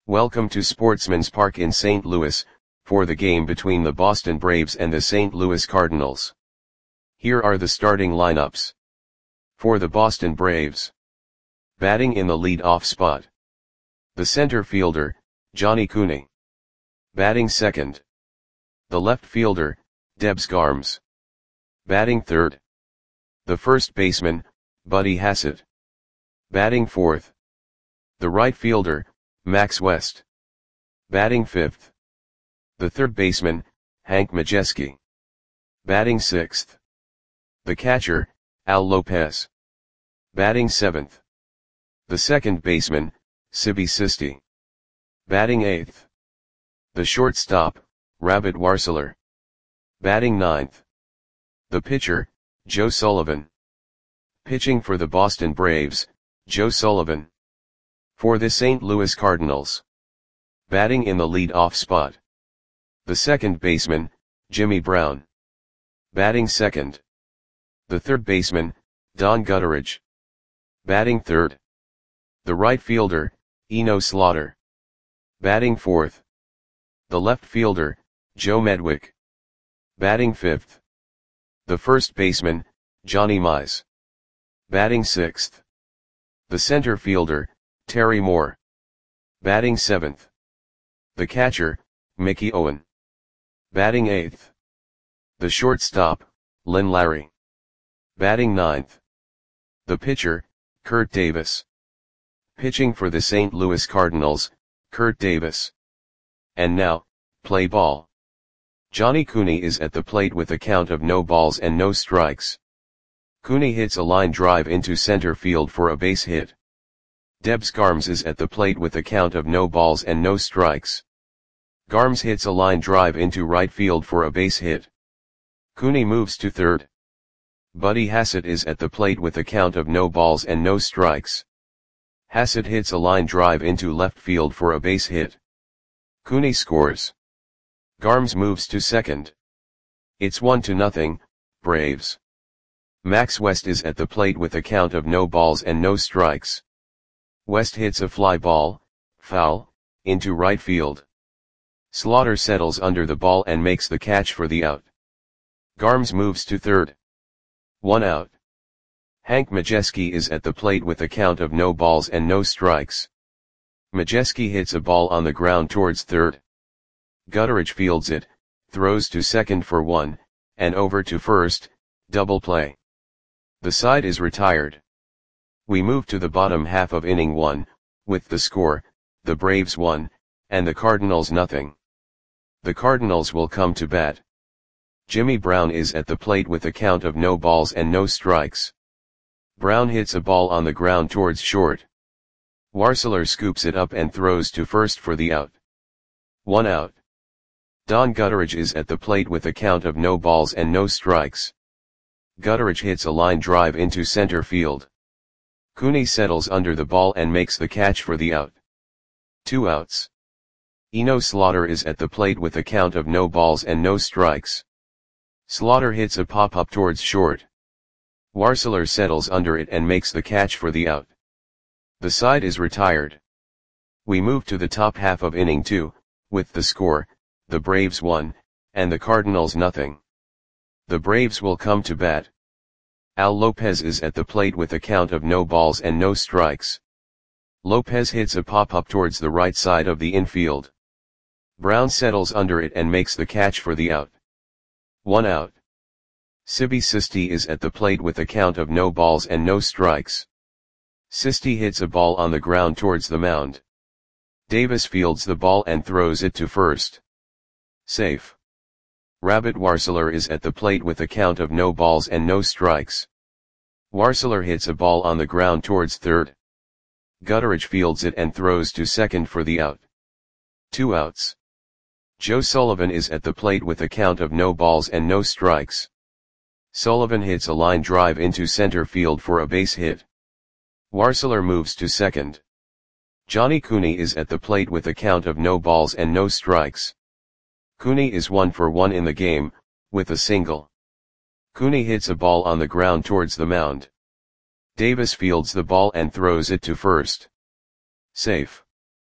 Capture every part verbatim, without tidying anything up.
Welcome to Sportsman's Park in Saint Louis, for the game between the Boston Braves and the Saint Louis Cardinals. Here are the starting lineups. For the Boston Braves. Batting in the lead-off spot. The center fielder, Johnny Cooney. Batting second. The left fielder, Debs Garms. Batting third. The first baseman, Buddy Hassett. Batting fourth. The right fielder, Max West. Batting fifth. The third baseman, Hank Majeski. Batting sixth. The catcher, Al Lopez. Batting seventh. The second baseman, Sibi Sisti. Batting eighth. The shortstop, Rabbit Warseler. Batting ninth. The pitcher, Joe Sullivan. Pitching for the Boston Braves, Joe Sullivan. For the Saint Louis Cardinals. Batting in the lead-off spot. The second baseman, Jimmy Brown. Batting second. The third baseman, Don Gutteridge. Batting third. The right fielder, Eno Slaughter. Batting fourth. The left fielder, Joe Medwick. Batting fifth. The first baseman, Johnny Mize. Batting sixth. The center fielder, Terry Moore. Batting seventh. The catcher, Mickey Owen. Batting eighth. The shortstop, Lynn Larry. Batting ninth. The pitcher, Kurt Davis. Pitching for the Saint Louis Cardinals, Kurt Davis. And now, play ball. Johnny Cooney is at the plate with a count of no balls and no strikes. Cooney hits a line drive into center field for a base hit. Debs Garms is at the plate with a count of no balls and no strikes. Garms hits a line drive into right field for a base hit. Cooney moves to third. Buddy Hassett is at the plate with a count of no balls and no strikes. Hassett hits a line drive into left field for a base hit. Cooney scores. Garms moves to second. It's one to nothing, Braves. Max West is at the plate with a count of no balls and no strikes. West hits a fly ball, foul, into right field. Slaughter settles under the ball and makes the catch for the out. Garms moves to third. One out. Hank Majeski is at the plate with a count of no balls and no strikes. Majeski hits a ball on the ground towards third. Gutteridge fields it, throws to second for one, and over to first, double play. The side is retired. We move to the bottom half of inning one, with the score, the Braves one, and the Cardinals nothing. The Cardinals will come to bat. Jimmy Brown is at the plate with a count of no balls and no strikes. Brown hits a ball on the ground towards short. Warseler scoops it up and throws to first for the out. One out. Don Gutteridge is at the plate with a count of no balls and no strikes. Gutteridge hits a line drive into center field. Cooney settles under the ball and makes the catch for the out. Two outs. Eno Slaughter is at the plate with a count of no balls and no strikes. Slaughter hits a pop-up towards short. Warseler settles under it and makes the catch for the out. The side is retired. We move to the top half of inning two, with the score, the Braves one, and the Cardinals nothing. The Braves will come to bat. Al Lopez is at the plate with a count of no balls and no strikes. Lopez hits a pop-up towards the right side of the infield. Brown settles under it and makes the catch for the out. One out. Sibi Sisti is at the plate with a count of no balls and no strikes. Sisti hits a ball on the ground towards the mound. Davis fields the ball and throws it to first. Safe. Rabbit Warseler is at the plate with a count of no balls and no strikes. Warseler hits a ball on the ground towards third. Gutteridge fields it and throws to second for the out. Two outs. Joe Sullivan is at the plate with a count of no balls and no strikes. Sullivan hits a line drive into center field for a base hit. Warseler moves to second. Johnny Cooney is at the plate with a count of no balls and no strikes. Cooney is one for one in the game, with a single. Cooney hits a ball on the ground towards the mound. Davis fields the ball and throws it to first. Safe.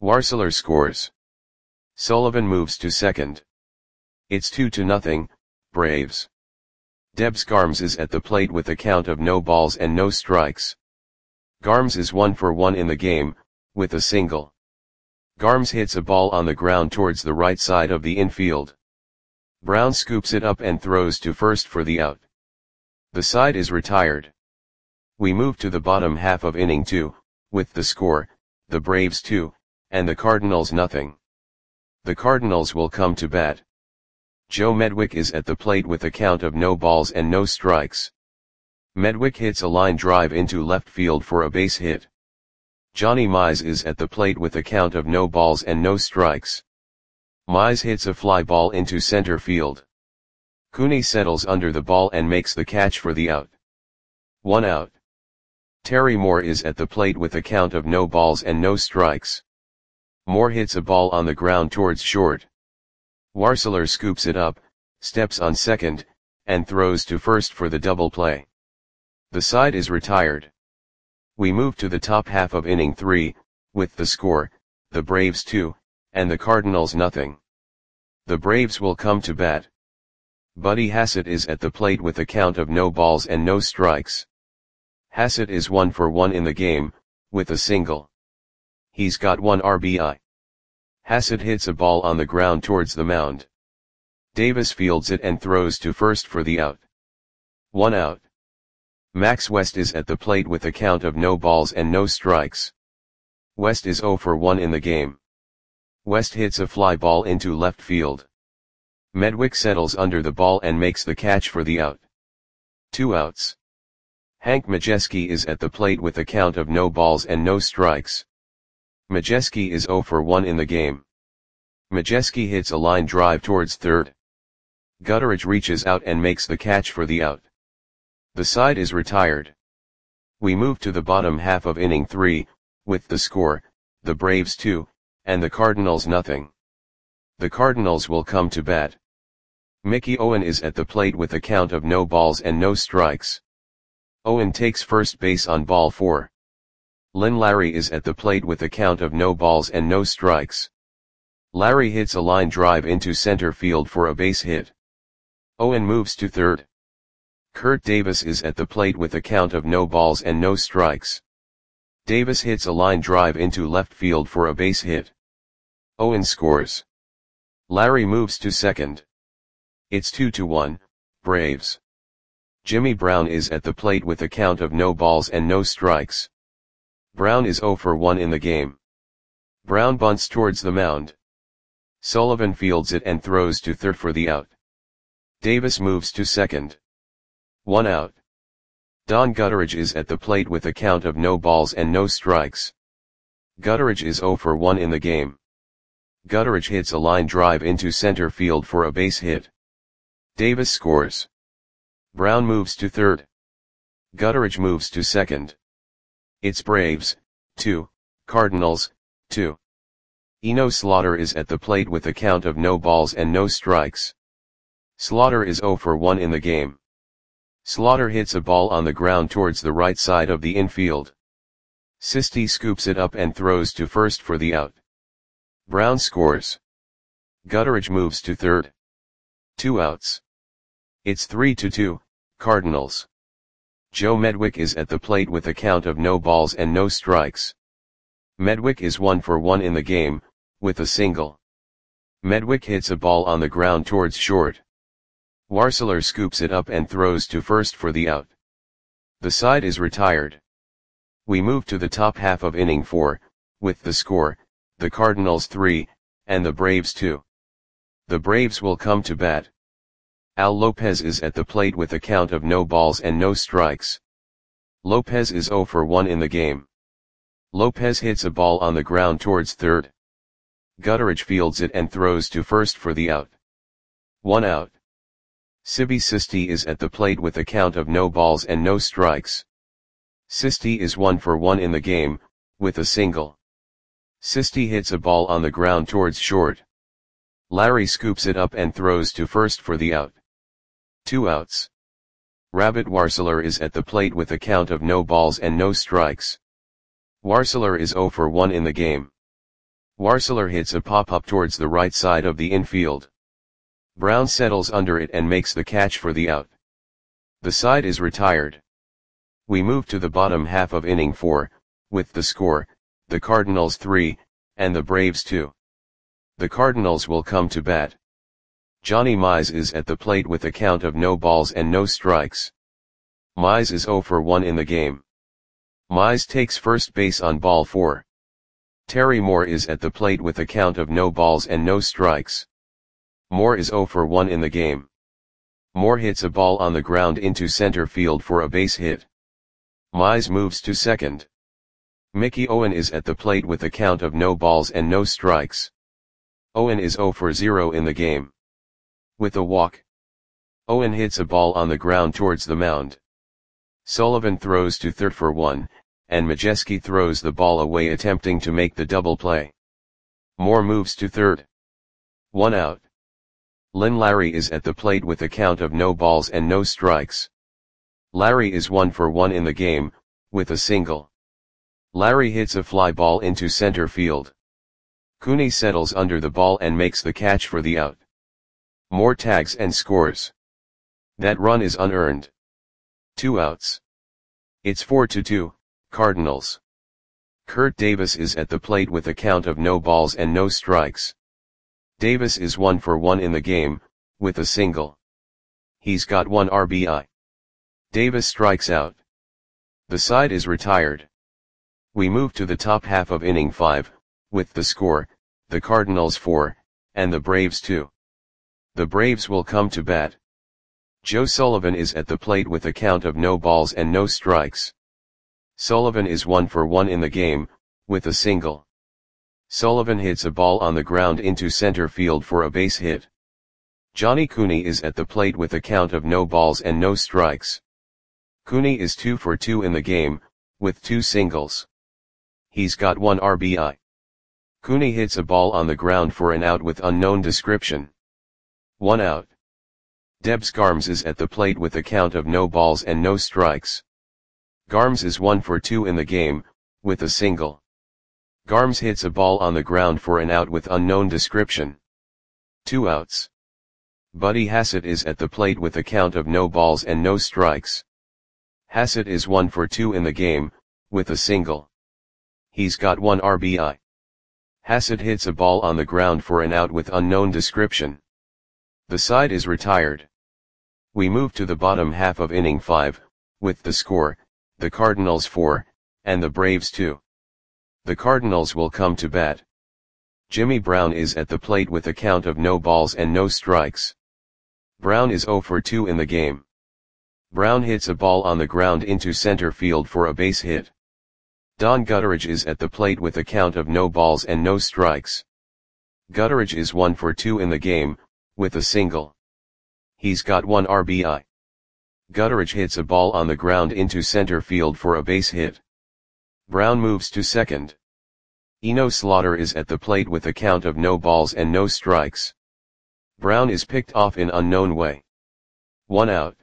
Warseler scores. Sullivan moves to second. It's two to nothing, Braves. Debs Garms is at the plate with a count of no balls and no strikes. Garms is one for one in the game, with a single. Garms hits a ball on the ground towards the right side of the infield. Brown scoops it up and throws to first for the out. The side is retired. We move to the bottom half of inning two, with the score, the Braves two, and the Cardinals nothing. The Cardinals will come to bat. Joe Medwick is at the plate with a count of no balls and no strikes. Medwick hits a line drive into left field for a base hit. Johnny Mize is at the plate with a count of no balls and no strikes. Mize hits a fly ball into center field. Cooney settles under the ball and makes the catch for the out. One out. Terry Moore is at the plate with a count of no balls and no strikes. Moore hits a ball on the ground towards short. Warseler scoops it up, steps on second, and throws to first for the double play. The side is retired. We move to the top half of inning three, with the score, the Braves two, and the Cardinals nothing. The Braves will come to bat. Buddy Hassett is at the plate with a count of no balls and no strikes. Hassett is one for one in the game, with a single. He's got one R B I. Hassett hits a ball on the ground towards the mound. Davis fields it and throws to first for the out. One out. Max West is at the plate with a count of no balls and no strikes. West is zero for one in the game. West hits a fly ball into left field. Medwick settles under the ball and makes the catch for the out. Two outs. Hank Majeski is at the plate with a count of no balls and no strikes. Majeski is zero for one in the game. Majeski hits a line drive towards third. Gutteridge reaches out and makes the catch for the out. The side is retired. We move to the bottom half of inning three, with the score, the Braves two, and the Cardinals nothing. The Cardinals will come to bat. Mickey Owen is at the plate with a count of no balls and no strikes. Owen takes first base on ball four. Lynn Larry is at the plate with a count of no balls and no strikes. Larry hits a line drive into center field for a base hit. Owen moves to third. Kurt Davis is at the plate with a count of no balls and no strikes. Davis hits a line drive into left field for a base hit. Owen scores. Larry moves to second. It's two to one, Braves. Jimmy Brown is at the plate with a count of no balls and no strikes. Brown is zero for one in the game. Brown bunts towards the mound. Sullivan fields it and throws to third for the out. Davis moves to second. One out. Don Gutteridge is at the plate with a count of no balls and no strikes. Gutteridge is zero for one in the game. Gutteridge hits a line drive into center field for a base hit. Davis scores. Brown moves to third. Gutteridge moves to second. It's Braves, two, Cardinals, two. Eno Slaughter is at the plate with a count of no balls and no strikes. Slaughter is zero for one in the game. Slaughter hits a ball on the ground towards the right side of the infield. Sisti scoops it up and throws to first for the out. Brown scores. Gutteridge moves to third. Two outs. It's three to two, Cardinals. Joe Medwick is at the plate with a count of no balls and no strikes. Medwick is one for one in the game, with a single. Medwick hits a ball on the ground towards short. Warseler scoops it up and throws to first for the out. The side is retired. We move to the top half of inning four, with the score, the Cardinals three, and the Braves two. The Braves will come to bat. Al Lopez is at the plate with a count of no balls and no strikes. Lopez is zero for one in the game. Lopez hits a ball on the ground towards third. Gutteridge fields it and throws to first for the out. One out. Sibi Sisti is at the plate with a count of no balls and no strikes. Sisti is one for one in the game, with a single. Sisti hits a ball on the ground towards short. Larry scoops it up and throws to first for the out. Two outs. Rabbit Warseler is at the plate with a count of no balls and no strikes. Warseler is zero for one in the game. Warseler hits a pop-up towards the right side of the infield. Brown settles under it and makes the catch for the out. The side is retired. We move to the bottom half of inning four, with the score, the Cardinals three, and the Braves two. The Cardinals will come to bat. Johnny Mize is at the plate with a count of no balls and no strikes. Mize is oh for one in the game. Mize takes first base on ball four. Terry Moore is at the plate with a count of no balls and no strikes. Moore is oh for one in the game. Moore hits a ball on the ground into center field for a base hit. Mize moves to second. Mickey Owen is at the plate with a count of no balls and no strikes. Owen is oh for zero in the game. With a walk, Owen hits a ball on the ground towards the mound. Sullivan throws to third for one, and Majewski throws the ball away attempting to make the double play. Moore moves to third. One out. Lynn Larry is at the plate with a count of no balls and no strikes. Larry is one for one in the game, with a single. Larry hits a fly ball into center field. Cooney settles under the ball and makes the catch for the out. Moore tags and scores. That run is unearned. Two outs. It's four to two, Cardinals. Kurt Davis is at the plate with a count of no balls and no strikes. Davis is one for one in the game, with a single. He's got one R B I. Davis strikes out. The side is retired. We move to the top half of inning five, with the score, the Cardinals four, and the Braves two. The Braves will come to bat. Joe Sullivan is at the plate with a count of no balls and no strikes. Sullivan is one for one in the game, with a single. Sullivan hits a ball on the ground into center field for a base hit. Johnny Cooney is at the plate with a count of no balls and no strikes. Cooney is two for two in the game, with two singles. He's got one R B I. Cooney hits a ball on the ground for an out with unknown description. One out. Debs Garms is at the plate with a count of no balls and no strikes. Garms is one for two in the game, with a single. Garms hits a ball on the ground for an out with unknown description. Two outs. Buddy Hassett is at the plate with a count of no balls and no strikes. Hassett is one for two in the game, with a single. He's got one R B I. Hassett hits a ball on the ground for an out with unknown description. The side is retired. We move to the bottom half of inning five, with the score, the Cardinals four, and the Braves two. The Cardinals will come to bat. Jimmy Brown is at the plate with a count of no balls and no strikes. Brown is oh for two in the game. Brown hits a ball on the ground into center field for a base hit. Don Gutteridge is at the plate with a count of no balls and no strikes. Gutteridge is one for two in the game, with a single. He's got one R B I. Gutteridge hits a ball on the ground into center field for a base hit. Brown moves to second. Eno Slaughter is at the plate with a count of no balls and no strikes. Brown is picked off in unknown way. One out.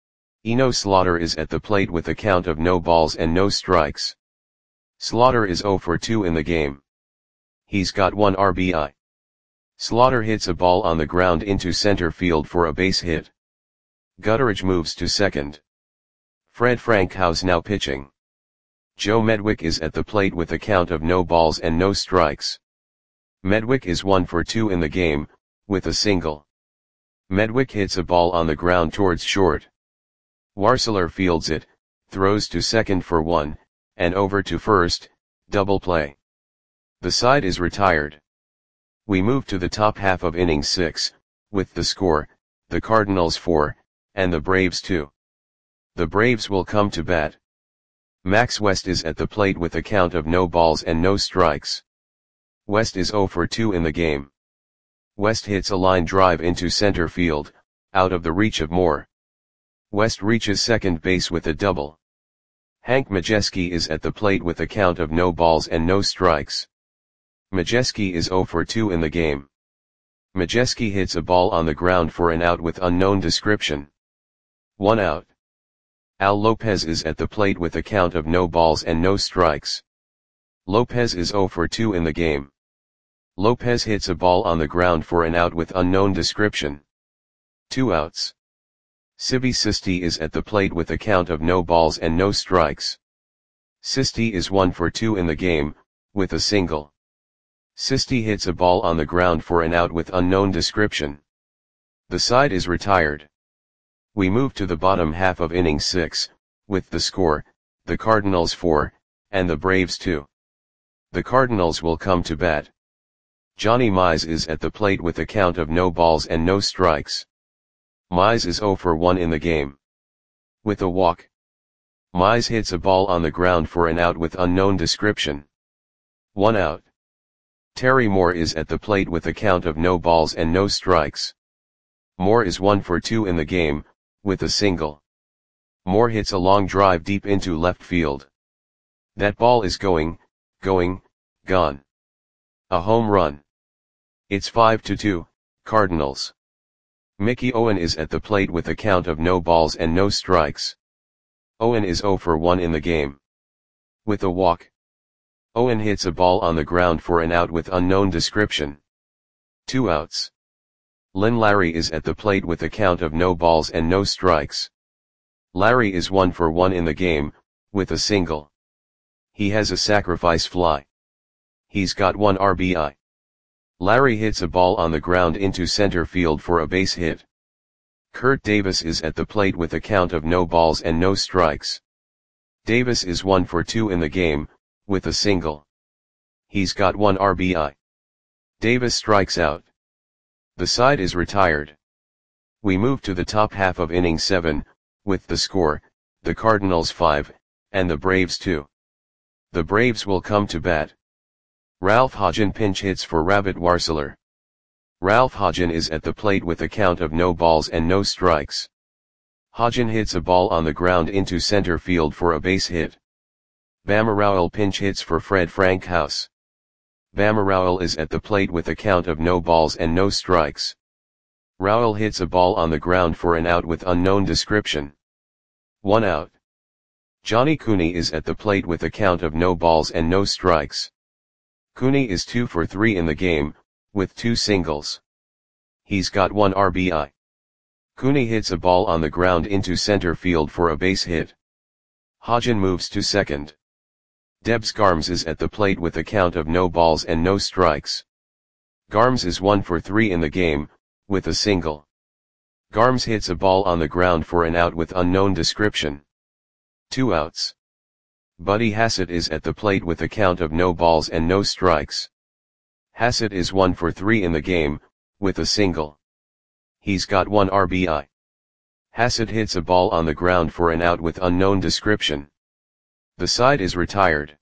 Eno Slaughter is at the plate with a count of no balls and no strikes. Slaughter is oh for two in the game. He's got one R B I. Slaughter hits a ball on the ground into center field for a base hit. Gutteridge moves to second. Fred Frankhouse now pitching. Joe Medwick is at the plate with a count of no balls and no strikes. Medwick is one for two in the game, with a single. Medwick hits a ball on the ground towards short. Warseler fields it, throws to second for one, and over to first, double play. The side is retired. We move to the top half of inning six, with the score, the Cardinals four, and the Braves two. The Braves will come to bat. Max West is at the plate with a count of no balls and no strikes. West is oh for two in the game. West hits a line drive into center field, out of the reach of Moore. West reaches second base with a double. Hank Majewski is at the plate with a count of no balls and no strikes. Majewski is oh for two in the game. Majewski hits a ball on the ground for an out with unknown description. One out. Al Lopez is at the plate with a count of no balls and no strikes. Lopez is oh for two in the game. Lopez hits a ball on the ground for an out with unknown description. Two outs. Sibi Sisti is at the plate with a count of no balls and no strikes. Sisti is one for two in the game, with a single. Sisti hits a ball on the ground for an out with unknown description. The side is retired. We move to the bottom half of inning six, with the score, the Cardinals four, and the Braves two. The Cardinals will come to bat. Johnny Mize is at the plate with a count of no balls and no strikes. Mize is zero for one in the game. With a walk. Mize hits a ball on the ground for an out with unknown description. One out. Terry Moore is at the plate with a count of no balls and no strikes. Moore is one for two in the game, with a single. Moore hits a long drive deep into left field. That ball is going, going, gone. A home run. It's five to two, Cardinals. Mickey Owen is at the plate with a count of no balls and no strikes. Owen is zero for one in the game. With a walk. Owen hits a ball on the ground for an out with unknown description. Two outs. Lynn Larry is at the plate with a count of no balls and no strikes. Larry is one for one in the game, with a single. He has a sacrifice fly. He's got one R B I. Larry hits a ball on the ground into center field for a base hit. Kurt Davis is at the plate with a count of no balls and no strikes. Davis is one for two in the game, with a single. He's got one R B I. Davis strikes out. The side is retired. We move to the top half of inning seven, with the score, the Cardinals five, and the Braves two. The Braves will come to bat. Ralph Hodgen pinch hits for Rabbit Warseler. Ralph Hodgen is at the plate with a count of no balls and no strikes. Hodgen hits a ball on the ground into center field for a base hit. Bama Rowell pinch hits for Fred Frankhouse. Bama Rowell is at the plate with a count of no balls and no strikes. Rowell hits a ball on the ground for an out with unknown description. One out. Johnny Cooney is at the plate with a count of no balls and no strikes. Cooney is two for three in the game, with two singles. He's got one R B I. Cooney hits a ball on the ground into center field for a base hit. Hodgen moves to second. Debs Garms is at the plate with a count of no balls and no strikes. Garms is one for three in the game, with a single. Garms hits a ball on the ground for an out with unknown description. Two outs. Buddy Hassett is at the plate with a count of no balls and no strikes. Hassett is one for three in the game, with a single. He's got one R B I. Hassett hits a ball on the ground for an out with unknown description. The side is retired.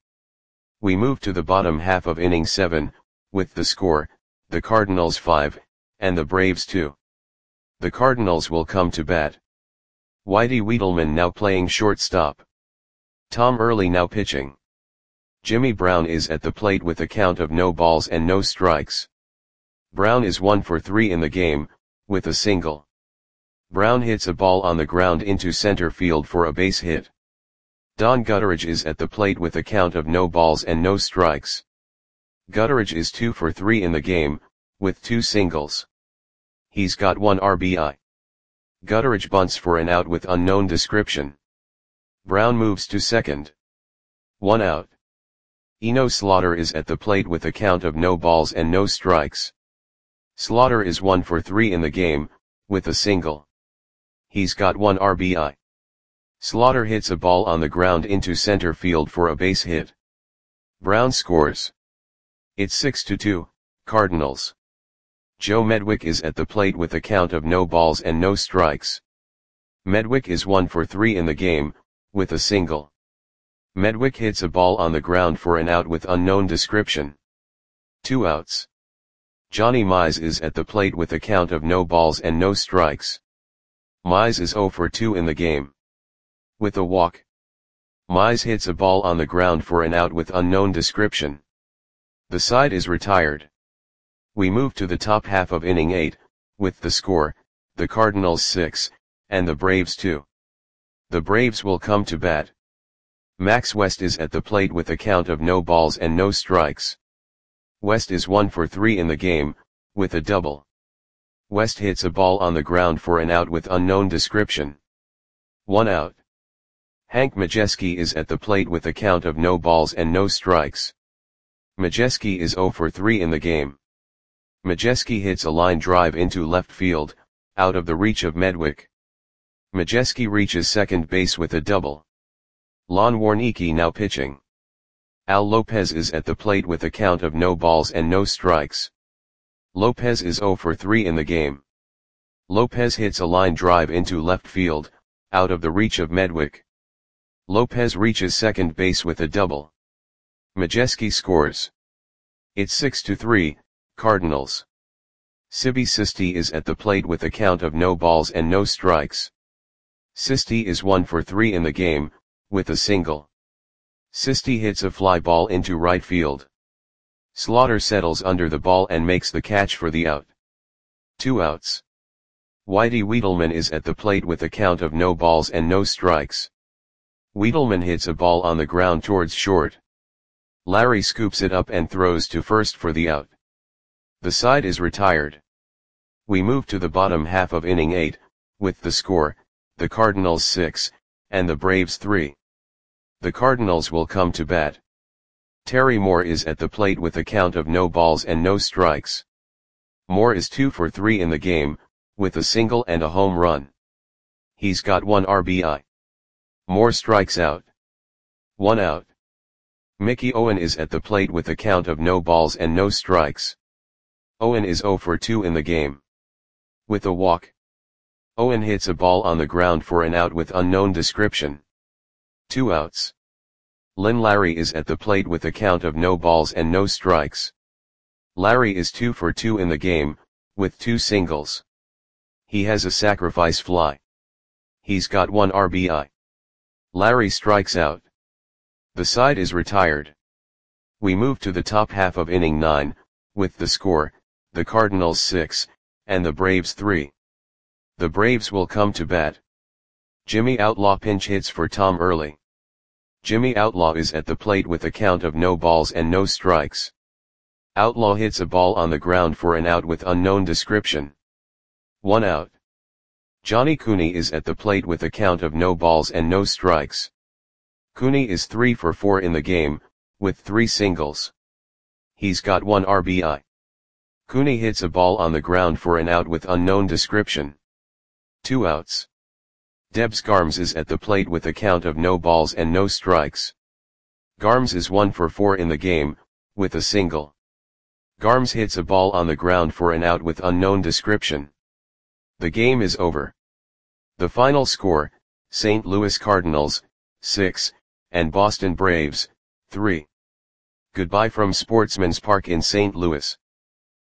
We move to the bottom half of inning seven, with the score, the Cardinals five, and the Braves two. The Cardinals will come to bat. Whitey Wiedelman now playing shortstop. Tom Early now pitching. Jimmy Brown is at the plate with a count of no balls and no strikes. Brown is one for three in the game, with a single. Brown hits a ball on the ground into center field for a base hit. Don Gutteridge is at the plate with a count of no balls and no strikes. Gutteridge is two for three in the game, with two singles. He's got one R B I. Gutteridge bunts for an out with unknown description. Brown moves to second. One out. Eno Slaughter is at the plate with a count of no balls and no strikes. Slaughter is one for three in the game, with a single. He's got one R B I. Slaughter hits a ball on the ground into center field for a base hit. Brown scores. It's six to two, Cardinals. Joe Medwick is at the plate with a count of no balls and no strikes. Medwick is one for three in the game, with a single. Medwick hits a ball on the ground for an out with unknown description. Two outs. Johnny Mize is at the plate with a count of no balls and no strikes. Mize is zero for two in the game. With a walk. Mize hits a ball on the ground for an out with unknown description. The side is retired. We move to the top half of inning eight, with the score, the Cardinals six, and the Braves two. The Braves will come to bat. Max West is at the plate with a count of no balls and no strikes. West is one for three in the game, with a double. West hits a ball on the ground for an out with unknown description. One out. Hank Majeski is at the plate with a count of no balls and no strikes. Majeski is zero for three in the game. Majeski hits a line drive into left field, out of the reach of Medwick. Majeski reaches second base with a double. Lon Warnecki now pitching. Al Lopez is at the plate with a count of no balls and no strikes. Lopez is zero for three in the game. Lopez hits a line drive into left field, out of the reach of Medwick. Lopez reaches second base with a double. Majeski scores. It's six to three, Cardinals. Sibi Sisti is at the plate with a count of no balls and no strikes. Sisti is one for three in the game, with a single. Sisti hits a fly ball into right field. Slaughter settles under the ball and makes the catch for the out. Two outs. Whitey Wiedelman is at the plate with a count of no balls and no strikes. Wiedelman hits a ball on the ground towards short. Larry scoops it up and throws to first for the out. The side is retired. We move to the bottom half of inning eight, with the score, the Cardinals six, and the Braves three. The Cardinals will come to bat. Terry Moore is at the plate with a count of no balls and no strikes. Moore is two for three in the game, with a single and a home run. He's got one R B I. Moore strikes out. One out. Mickey Owen is at the plate with a count of no balls and no strikes. Owen is zero for two in the game. With a walk. Owen hits a ball on the ground for an out with unknown description. Two outs. Lynn Larry is at the plate with a count of no balls and no strikes. Larry is two for two in the game, with two singles. He has a sacrifice fly. He's got one R B I. Larry strikes out. The side is retired. We move to the top half of inning nine, with the score, the Cardinals six, and the Braves three. The Braves will come to bat. Jimmy Outlaw pinch hits for Tom Early. Jimmy Outlaw is at the plate with a count of no balls and no strikes. Outlaw hits a ball on the ground for an out with unknown description. One out. Johnny Cooney is at the plate with a count of no balls and no strikes. Cooney is three for four in the game, with three singles. He's got one R B I. Cooney hits a ball on the ground for an out with unknown description. Two outs. Debs Garms is at the plate with a count of no balls and no strikes. Garms is one for four in the game, with a single. Garms hits a ball on the ground for an out with unknown description. The game is over. The final score, Saint Louis Cardinals, six, and Boston Braves, three. Goodbye from Sportsman's Park in Saint Louis.